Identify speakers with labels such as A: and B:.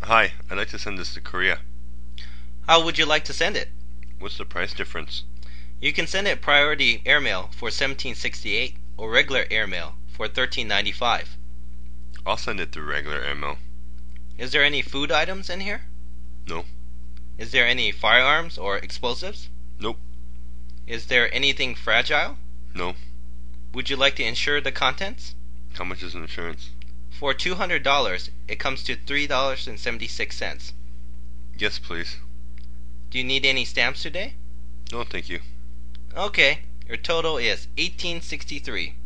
A: Hi, I'd like to send this to Korea.
B: How would you like to send it?
A: What's the price difference?
B: You can send it priority airmail for $17.68 or regular airmail for $13.95.
A: I'll send it through regular airmail.
B: Is there any food items in here?
A: No.
B: Is there any firearms or explosives?
A: Nope.
B: Is there anything fragile?
A: No.
B: Would you like to insure the contents?
A: How much is insurance?
B: For $200, it comes to $3.76.
A: Yes, please.
B: Do you need any stamps today?
A: No, thank you.
B: Okay, your total is $18.63.